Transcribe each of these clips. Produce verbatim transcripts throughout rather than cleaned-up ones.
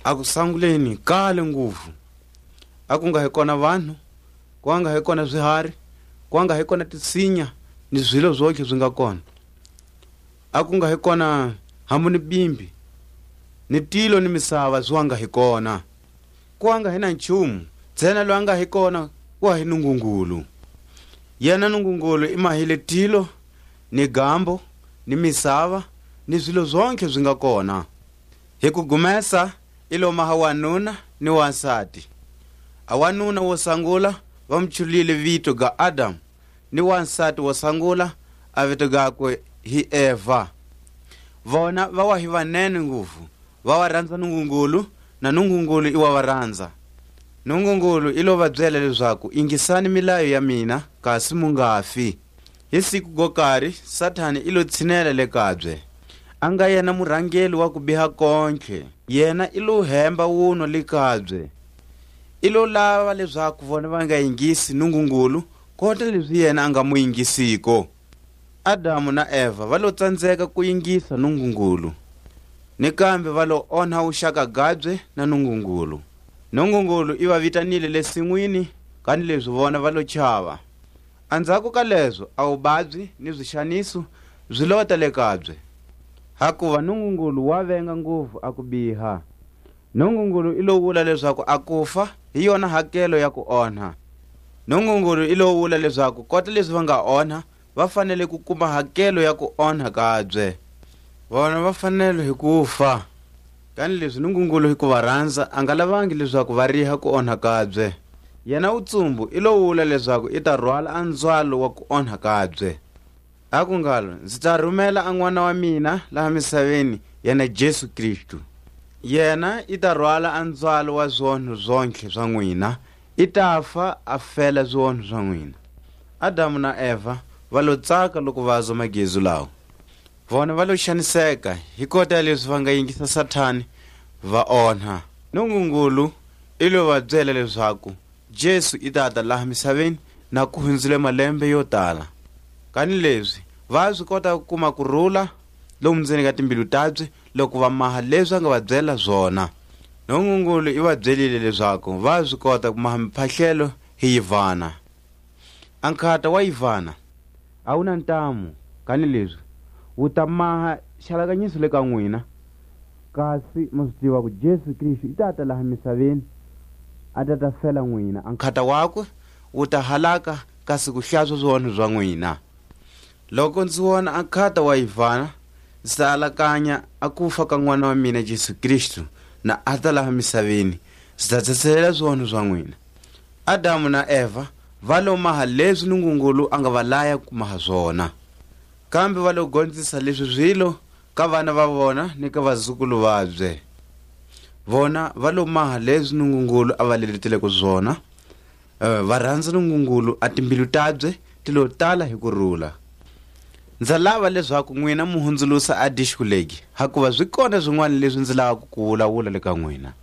akusanguleni kale nguvu akunga hekona vanhu kwanga hekona zwihari kwanga hekona tisinya ni zwilo zoke zwinga kona akunga hekona hamuni bimbi ni tilo ni misava zwanga hekona kwanga hena nchumu tsena lwanga hekona wa hinungungulu yena nungungulu imahile tilo ni gambo ni misava ni zwilo zonke zwinga kona hikugumesa ilo mahawanuna ni wansati awanuna wosangula vamchulile vito ga Adam ni wansati wosangula avito gakwe hi Eva vona vawahi vanene nguvu vawaranza nungungulu na nungungulu iwawaranza nungungulu ilo vabyela leswaku ingisani milayo ya mina kasi mungafi hi siku gokari Satani ilo tshinela le kabye anga yena murangeli wa kubiha konke yena ilo hemba wuno likabye ilo lava leswaku vona va nga yingisi nungungulu kota leswi yena anga muyingisiko Adamu na Eva va lo tsandzeka ku yingisa nungungulu ni kambe va lo onha uxaka gabye na nungungulu nungungulu i va vitanile lesin'wini kani leswi vona va lo chava andzhaku ka leswo a vuvabyi ni swixaniso byi lota le kabye hakuva nungungulu wa venga nguvu aku biha nungungulu ilo vula leswaku akufa hi yona hakelo ya ku onha nungungulu ilo vula leswaku kota leswi va nga onha va fanele ku kuma hakelo ya ku onha kabye vona va fanele hi kufa kani leswi nungungulu hi ku va rhandza a nga lavangi leswaku va riha ku onha kabye yena utsumbu ilo vula leswaku i ta rhwala andzwalo wa ku onha kabye aku ngalo ndzi ta rhumela an'wana wa mina laha misaveni yena Jesu Kristu yena i ta rhwala andzwalo wa zwonho zonke swa n'wina i ta fa a fela zwonho swa n'wina Adamu na Eva va lo tsaka loko va zwa magezu lawa vona va lo xaniseka hi kota leswi va nga yingisa Satani va onha nungungulu ilo va byela leswaku Jesu i ta ta laha misaveni na ku hundzile malembe yo tala kani leswi va swi kota ku kuma kurhula lomu ndzeni ka timbilu tabye loko va maha leswi a nga va byela zwona nungungulu i va byelile leswaku va swi kota ku maha miphahlelo hi Yivana ankhata wa Yivana a wu na ntamu kani leswi wu ta maha xalakanyiso le ka n'wina kasi ma swi tiva ku Jesu Kristu i ta ta laha misaveni a ta ta fela n'wina ankhata wakwe wu ta halaka kasi ku hlaswa swona bya n'wina loko ndzi vona ankhata wa Yivana ndzi ta alakanya a kufa ka n'wana wa mina Jesu Kristu na a ta laha misaveni ndzi ta tsetselela swona bya n'wina Adamu na Eva va lo maha leswi nungungulu a nga va laya ku maha swona kambe va lo gondzisa leswi zwilo ka vana va vona ni ka vazukulu vabye vona va lo maha leswi nungungulu a va leletile ku swona uh, va rhandza nungungulu a timbilu tabye ti lo tala hi kurhula ndza lava leswaku n'wina muhundzulusa a dixkulegi hakuva swi kona swin'wana leswi ndzi lavaka ku vulavula le ka n'wina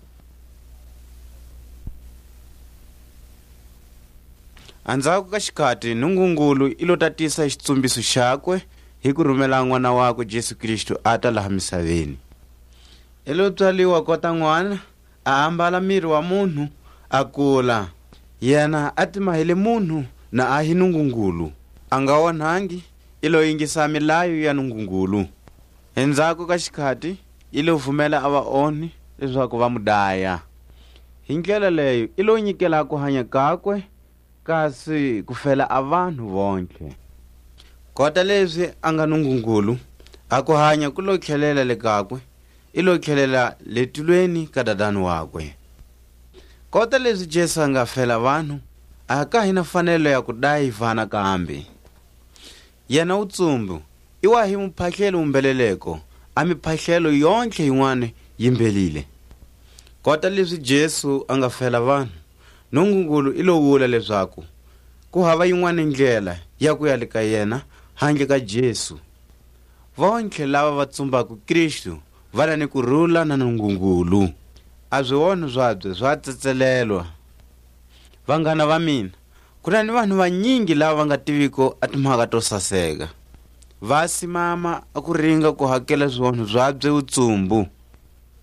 andzhaku ka xikati nungungulu i lo tatisa xitsumbiso xakwe hi ku rhumela n'wana wakwe Jesu Kristu a ta laha misaveni i lo tswaliwa kota n'wana a ambala miri wa munhu a kula yena a timahile munhu na a hi nungungulu a nga onhangi i lo yingisa milayo ya nungungulu endzhaku ka xikati i lo vumela a va onhi leswaku va mu daya hi ndlela leyo i lo nyikela ku hanya kakwe kasi ku fela a vanhu vonke kota leswi a nga nungungulu a ku hanya ku lo tlhelela le kakwe i lo tlhelela le tilweni ka dadani wakwe kota leswi Jesu a nga fela vanhu a ka hina fanelo ya ku daya Yivana kambe yena utsumbu i wa hi muphahlelo umbeleleko a miphahlelo yonke yin'wana yimbelile kota leswi Jesu a nga fela vanhu nungungulu i lo vula leswaku ku hava yin'wana ndlela ya ku ya le ka yena handle ka Jesu vonke lava va tsumbaka Kristu va na ni kurhula na nungungulu a byi wona byabye bya tsetselelwa vanghana va mina ku na ni vanhu vanyingi lava va nga tiviko a timhaka to saseka va simama a ku ringa ku hakela swona byabye utsumbu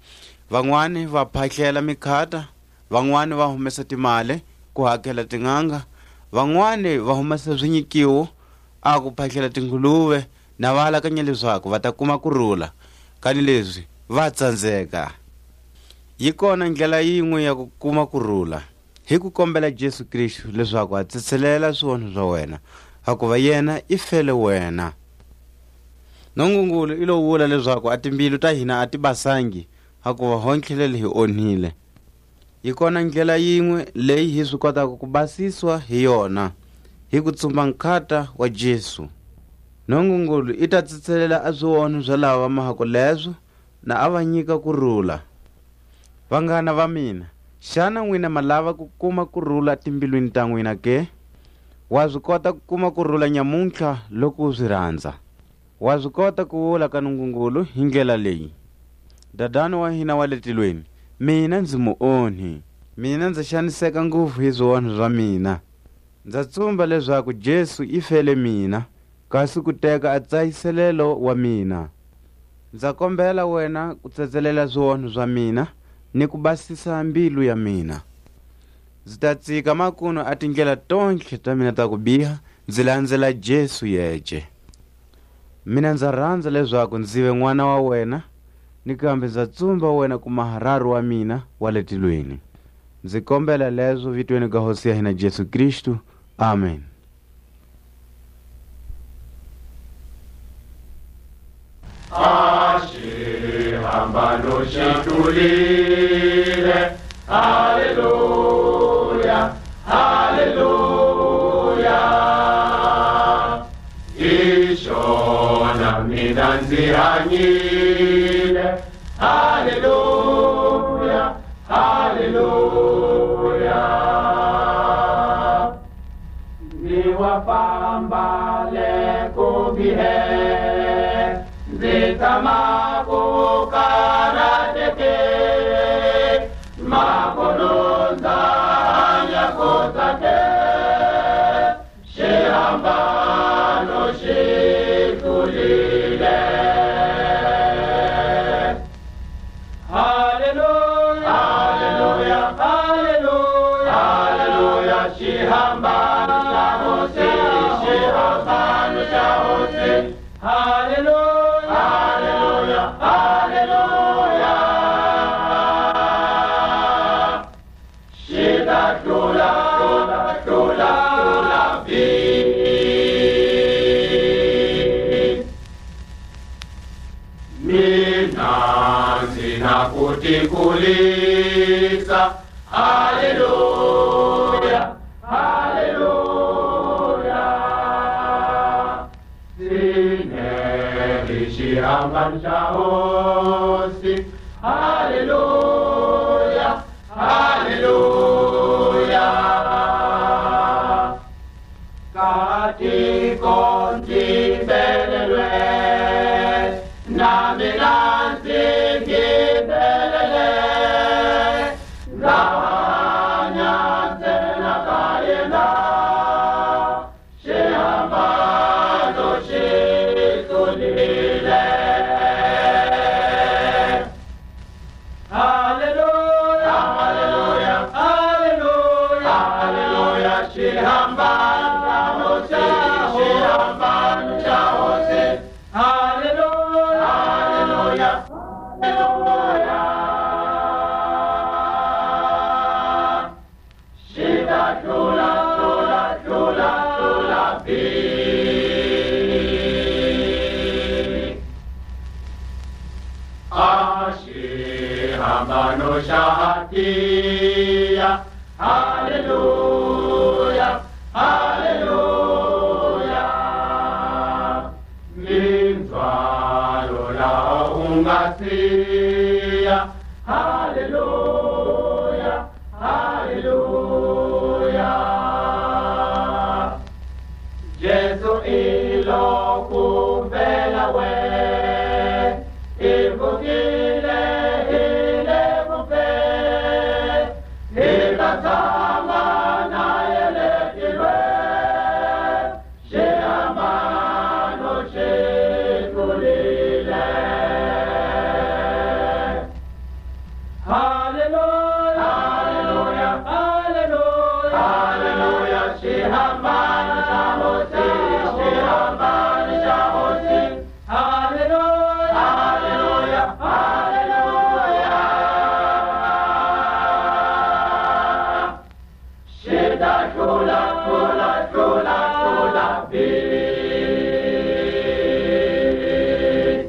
van'wani va phahlela mikhata, van'wani va humesa timali ku hakela tin'anga, van'wani va humesa swinyikiwo a ku phahlela tinguluve na va alakanya leswaku va ta kuma kurhula, kani leswi va tsandzeka. Yi kona ndlela yin'we ya ku kuma kurhula, hi ku kombela Jesu Kristu leswaku a tsetselela swionho swa wena, hakuva yena i fele wena. Nungungulu i lo vula leswaku a timbilu ta hina a ti basangi, hakuva hontlhelele hi onhile. Yi kona ndlela yin'we leyi hi swi kotaka ku basiswa hi yona, hi ku tsumba nkhata wa Jesu. Nungungulu i ta tsetselela a swionho swa lava mahako leswo na a va nyika kurhula. Vanghana va mina, xana n'wina ma lava ku kuma kurhula timbilwini ta n'wina ke? Wa swi kota ku kuma kurhula nyamuntlha loko u swi rhandza. Wa swi kota ku vula ka Nungungulu hi ndlela leyi: dadani wa hina wa le tilweni, mina ndzi muonhi, mina ndzi xaniseka ngopfu hi swionho swa mina. Ndza tsumba leswaku Jesu i fele mina, kasi ku teka a tsayiselelo wa mina. Ndza kombela wena ku tsetselela swionho swa mina ni ku basisa mbilu ya mina. Ndzi ta tsika makuno a tindlela tontlhe ta mina ta ku biha, ndzi landzela Jesu yeje. Mina ndza rhandza leswaku ndzi ve n'wana wa wena, ni kambe ndza tsumba wena ku maharari wa mina wa le tilweni. Ndzi kombela leswo vitweni ka hosi ya hina Jesu Kristu. Amen. Hambano shitulile, haleluya, haleluya. Ishona mina nzihanyile, haleluya, haleluya. Niwapambale kubihe, zitamako karateke, makolonza nyakotate, shehambano shitulile. Hallelujah, hallelujah, hallelujah, hallelujah, shehambano shahose, shehambano shahose, hallelujah. Kutikulisa, haleluya, haleluya. Zinerishi ambansha hosi, haleluya, haleluya. Kati konti belelwe, na milanzi Shahatia, hallelujah, hallelujah. Minzwalo la ungasia, hallelujah, hallelujah. Jesu ilo kuvela we, ivukile Shihambana Shahosi, Shihambana Shahosi. Hallelujah, hallelujah, hallelujah. Shida shula, shula, shula, shula, peace.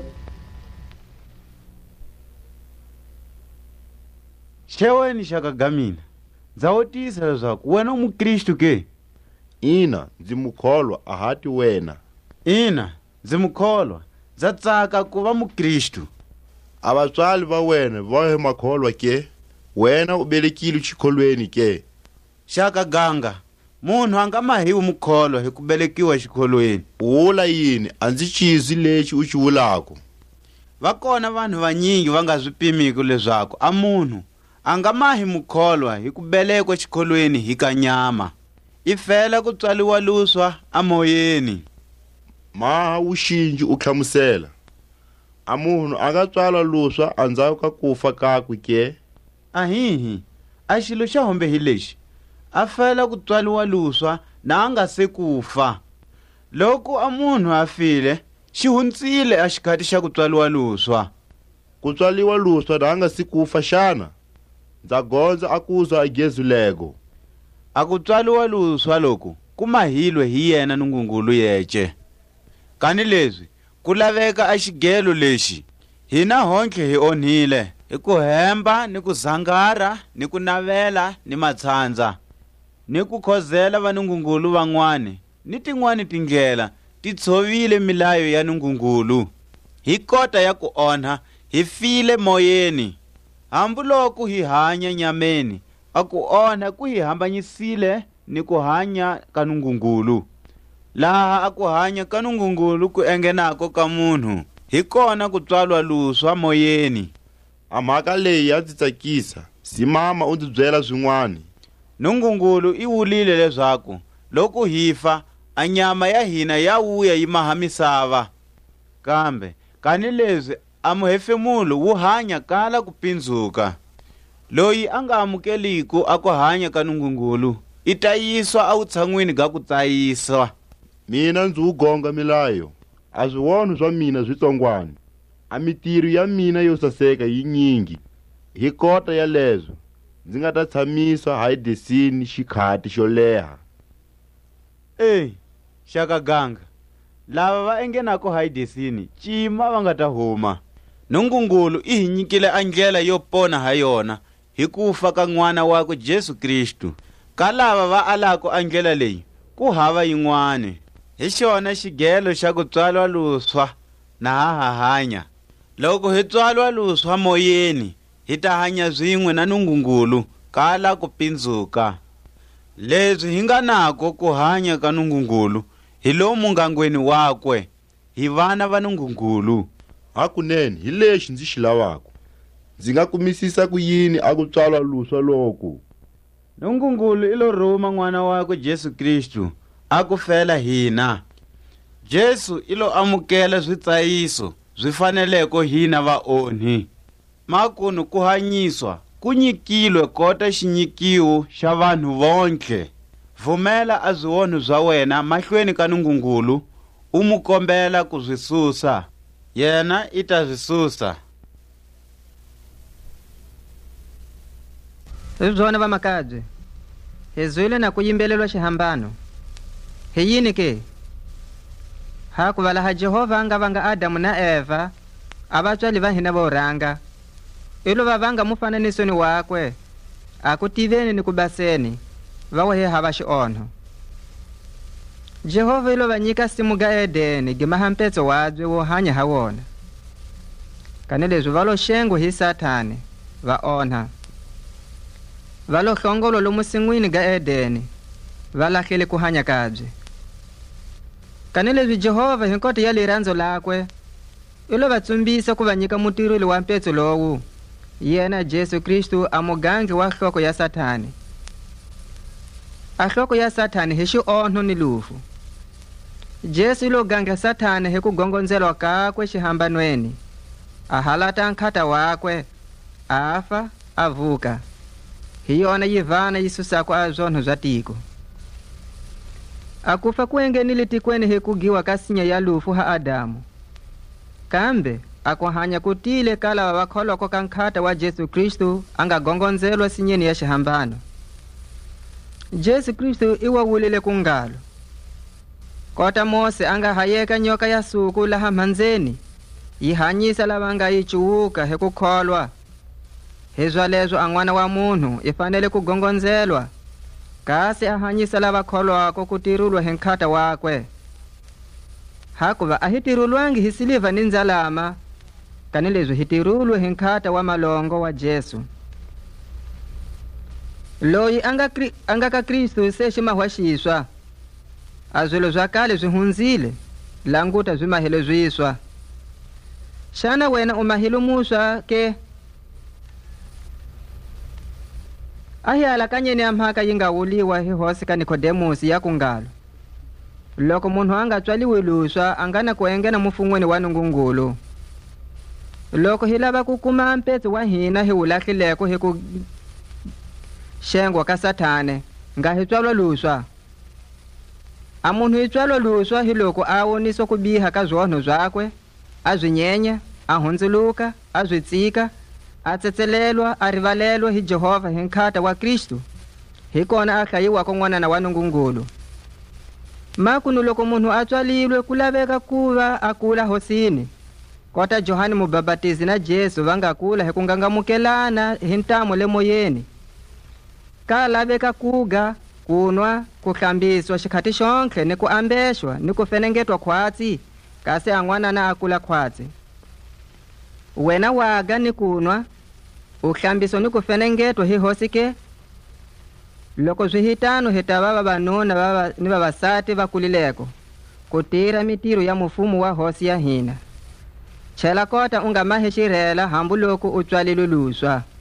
Xeweni xaka gamina ndza wotisa leswaku wena u mukristu ke? Ina, ndzi mukholwa a hati wena. Ina ndzi mukholwa, ndza tsaka ku va mukristu. A vatswali va wena va he makholwa ke? Wena u belekile xikholweni ke? Xaka ganga, munhu a nga mahiwi mukholwa hi ku belekiwa xikholweni. U vula yini? A ndzi cizi lexi u xi vulako. Va kona vanhu vanyingi va nga swi pimiki leswaku a munhu a nga mahi mukholwa hi ku belekwa xikholweni hi ka nyama, i fela ku tswaliwa luswa a moyeni. Maha wuxinji u hlamusela. A munhu a nga tswala luswa andzhaku ka kufa kakwe ke? Ahihi, a xilo xa hombe hi lexi, a fela ku tswaliwa luswa na a nga se kufa. Loko a munhu a file, xi hundzile a xikhati xa ku tswaliwa luswa. Ku tswaliwa luswa na a nga si kufa xana? Ndza gondza a kuzwa a gezulego. A ku tswaliwa luswa loku ku mahilwe hi yena Nungungulu yece. Kani leswi ku laveka a xigelo lexi hina honke hi onhile hi ku hemba ni ku zangara ni ku navela ni matshandza ni ku khozela va Nungungulu van'wani ni tin'wani tindlela ti tshovile milayo ya Nungungulu. Hi kota ya ku onha hi file moyeni, hambuloko hi hanya nyameni a ku onha ku hi hambanyisile ni ku hanya ka Nungungulu. Laha a ku hanya ka Nungungulu ku engenako ka munhu, hi kona ku tswalwa luswa moyeni. A mhaka leyi ya ndzi tsakisa. Simama u ndzi byela swin'wani. Nungungulu i wulile leswaku loko hi fa a nyama ya hina ya wuya yi maha misava. Kambe kani leswi a muhefemulo wu hanya kala ku pindzuka. Loyi a nga amukeliku a ku hanya ka Nungungulu i ta yiswa a vutshan'wini ga ku tsayiswa. Mina ndzi wu gonga milayo. A swiwonho swa mina switsongwani. A mitirho ya mina yo saseka yi nyingi. Hi kota ya leswo ndzi nga ta tshamisa Hayidesini xikhati xo leha. Ey, xaka ganga, lava va engenako Hayidesini cima va nga ta huma. Nungungulu i hi nyikile a ndlela yo pona ha yona hi ku fa ka n'wana wakwe Jesu Kristu. Ka lava va alako a ndlela leyi ku hava yin'wani. Hi xona xigelo xa ku tswalwa luswa na ha hanya. Loko hi tswalwa luswa moyeni, hi ta hanya zwin'we na Nungungulu kala ku pindzuka. Leswi hi nga nako ku hanya ka Nungungulu hi lo mungangweni wakwe, hi vana va Nungungulu. Hakunene hi lexi ndzi xi lavako. Ndzi nga kumisisa ku yini a ku tswalwa luswa loko? Nungungulu i lo rhuma n'wana wakwe Jesu Kristu a ku fela hina. Jesu i lo amukela switsayiso swi faneleko hina vaonhi. Makunu ku hanyiswa ku nyikilwe kota xinyikiwo xa vanhu vonke. Vumela a zwionho bya wena mahlweni ka Nungungulu u mu kombela ku swi susa. Yena i ta swi susa. Hi byona vamakabye, hi zwile na ku yimbelelwa xihambano. Hi yini ke? Ha ku valaha Jehova nga vanga Adamu na Eva, a vatswali va hina vo rhanga. I lo va vanga mufananisweni wakwe, a ku tiveni ni ku baseni, va wo he hava xionho. Jehova i lo va nyika simu ga Edeni gi mahampetso wabye wo hanya ha wona. Kani leswi va lo xengwa hi Sathane, va onha. Va lo hlongolo lomu sin'wini ga Edeni, va lahlele ku hanya kabye. Kani leswi Jehova hi nkota ya lirandzo lakwe, i lo va tsumbisa ku va nyika mutirheli wa mpetso lowu, yena Jesu Kristu a mugangi wa nhloko ya Sathane. A nhloko ya Sathane hi xionho ni lufu. Jesu i lo ganga Sathane hi ku gongondzela kakwe xihambanweni, a halata nkhata wakwe, a fa, a vuka. Hi yona yi vana yi susako a zwonho bya tiko. akufa kuengenile tikweni hi kugiwa ka sinya ya lufu ha Adamu, kambe akuhanya kutile kala wa vakholoko ka nkhata wa Jesu Kristu anga gongonzelwa sinyeni ya xihambano. Jesu Kristu iwa wulile kungalo, kota Mose anga hayeka nyoka ya suku laha mhanzeni yi hanyisa lava nga yi cuwuka hi ku kholwa. Hezwa lezo a n'wana wa munhu i fanele ku gongonzelwa, kasi a hanyisa lava kholwako ku tirulwa hi nkhata wakwe. Hakuva a hi tirulwangi hi siliva ni ndzalama, kanilezwi hi tirulwe hi nkhata wa malongo wa Jesu. Loyi anga kri, anga ka Kristu se ximahwa xiswa, a zwilo zwa kale zwi hundzile, languta zwi mahile zwiswa. Xana wena u mahile muswa ke? A hi alakanyeni ya mhaka yi nga wuliwa hi hosi ka Nikodemusi ya kungalo, loko munhu anga tswaliwi luswa a nga na ku engena mufun'weni wa Nungungulu. Loko hi lava ku kuma mpetso wa hina hi wu lahlileko hi ku xengwa ka Sathane, nga hi tswalwa luswa. A munhu hi tswalwa luswa hi loko a woniswa ku biha ka zwonho zwakwe, a zwi nyenya, a hundzuluka, a zwi tsika, a tsetselelwa, a rivalelwa hi Jehova hi nkhata wa Kristu, hi kona a hlayiwaka n'wanana wa Nungungulu. Makunu loko munhu a tswalilwe ku laveka kuva a kula hosini, kota Johani Mubhabatizi na Jesu va nga kula hi ku ngangamukelana hi ntamo le moyeni. Ka laveka kuga, kunwa, ku hlambiswa xikhati xonhle ni ku ambexwa ni ku fenengetwa khwatsi, kasi a n'wanana a kula khwatsi. Wena waga ni kunwa, u hlambiswa ni ku fenengetwa hi hosi ke? Loko swi hitano hi ta va vavanuna vava ni vavasati va kulileko ku tira mitiro ya mufumo wa hosi ya hina. Chela kota u nga mahi xirhela hambu loko u tswalilwe luswa.